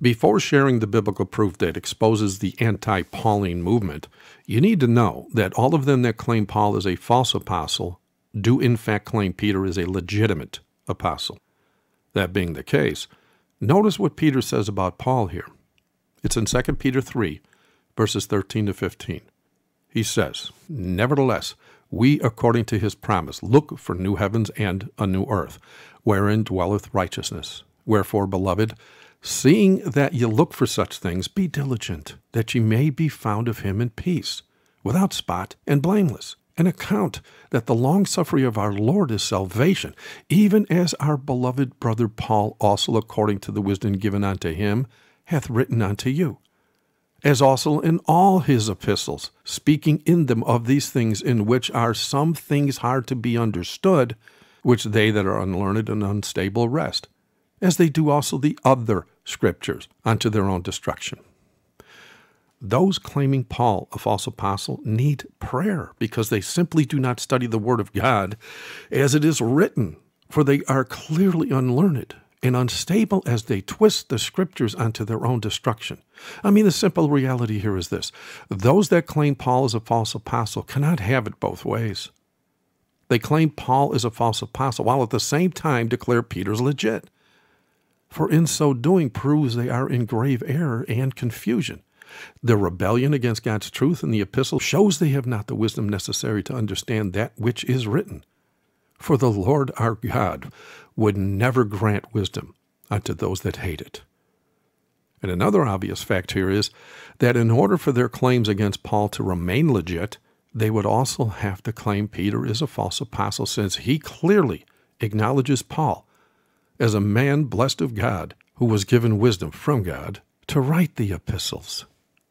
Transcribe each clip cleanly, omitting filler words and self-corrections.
Before sharing the biblical proof that exposes the anti-Pauline movement, you need to know that all of them that claim Paul is a false apostle do in fact claim Peter is a legitimate apostle. That being the case, notice what Peter says about Paul here. It's in 2 Peter 3, verses 13 to 15. He says, "Nevertheless, we, according to his promise, look for new heavens and a new earth, wherein dwelleth righteousness. Wherefore, beloved, seeing that ye look for such things, be diligent, that ye may be found of him in peace, without spot and blameless, and account that the longsuffering of our Lord is salvation, even as our beloved brother Paul also, according to the wisdom given unto him, hath written unto you, as also in all his epistles, speaking in them of these things, in which are some things hard to be understood, which they that are unlearned and unstable wrest, as they do also the other scriptures, unto their own destruction." Those claiming Paul a false apostle need prayer because they simply do not study the Word of God as it is written, for they are clearly unlearned and unstable as they twist the scriptures unto their own destruction. I mean, the simple reality here is this. Those that claim Paul is a false apostle cannot have it both ways. They claim Paul is a false apostle while at the same time declare Peter's legit. For in so doing proves they are in grave error and confusion. Their rebellion against God's truth in the epistle shows they have not the wisdom necessary to understand that which is written. For the Lord our God would never grant wisdom unto those that hate it. And another obvious fact here is that in order for their claims against Paul to remain legit, they would also have to claim Peter is a false apostle, since he clearly acknowledges Paul as a man blessed of God who was given wisdom from God to write the epistles.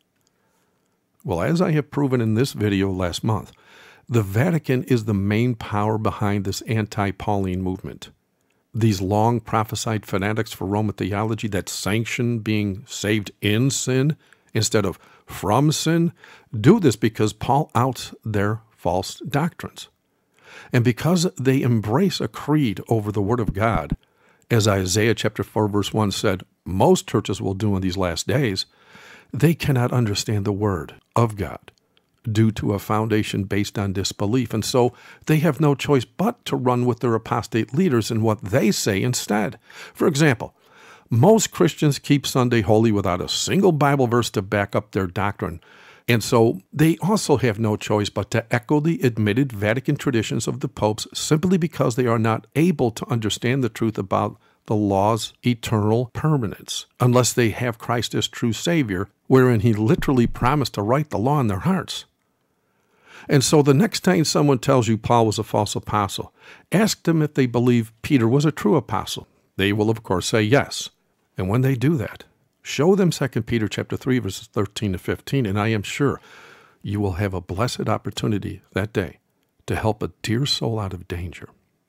Well, as I have proven in this video last month, the Vatican is the main power behind this anti-Pauline movement. These long prophesied fanatics for Roman theology that sanction being saved in sin instead of from sin do this because Paul outs their false doctrines. And because they embrace a creed over the Word of God, as Isaiah chapter 4 verse 1 said, most churches will do in these last days, they cannot understand the Word of God due to a foundation based on disbelief. And so they have no choice but to run with their apostate leaders and what they say instead. For example, most Christians keep Sunday holy without a single Bible verse to back up their doctrine. And so they also have no choice but to echo the admitted Vatican traditions of the popes simply because they are not able to understand the truth about the law's eternal permanence, unless they have Christ as true Savior, wherein he literally promised to write the law in their hearts. And so the next time someone tells you Paul was a false apostle, ask them if they believe Peter was a true apostle. They will, of course, say yes. And when they do that, show them 2 Peter chapter 3, verses 13 to 15, and I am sure you will have a blessed opportunity that day to help a dear soul out of danger.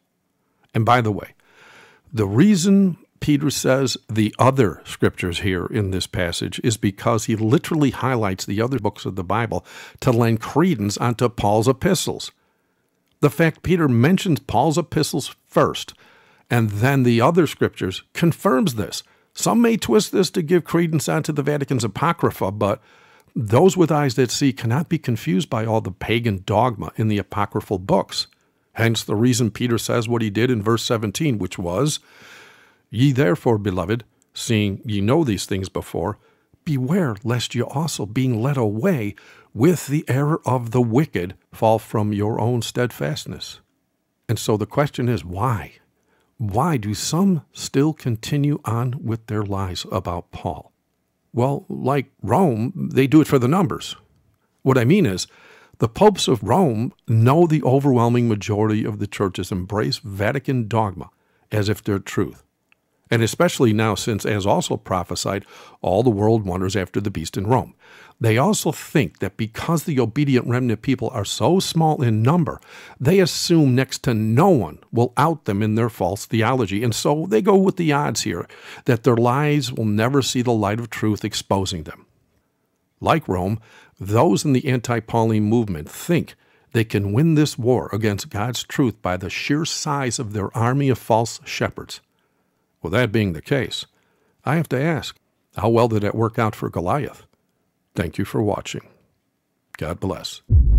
And by the way, the reason Peter says the other scriptures here in this passage is because he literally highlights the other books of the Bible to lend credence onto Paul's epistles. The fact Peter mentions Paul's epistles first and then the other scriptures confirms this. Some may twist this to give credence onto the Vatican's Apocrypha, but those with eyes that see cannot be confused by all the pagan dogma in the apocryphal books. Hence the reason Peter says what he did in verse 17, which was, "Ye therefore, beloved, seeing ye know these things before, beware lest ye also, being led away with the error of the wicked, fall from your own steadfastness." And so the question is, why? Why do some still continue on with their lies about Paul? Well, like Rome, they do it for the numbers. What I mean is, the popes of Rome know the overwhelming majority of the churches embrace Vatican dogma as if they're truth. And especially now since, as also prophesied, all the world wonders after the beast in Rome. They also think that because the obedient remnant people are so small in number, they assume next to no one will out them in their false theology. And so they go with the odds here, that their lies will never see the light of truth exposing them. Like Rome, those in the anti-Pauline movement think they can win this war against God's truth by the sheer size of their army of false shepherds. Well, that being the case, I have to ask, How well did that work out for Goliath? Thank you for watching. God bless.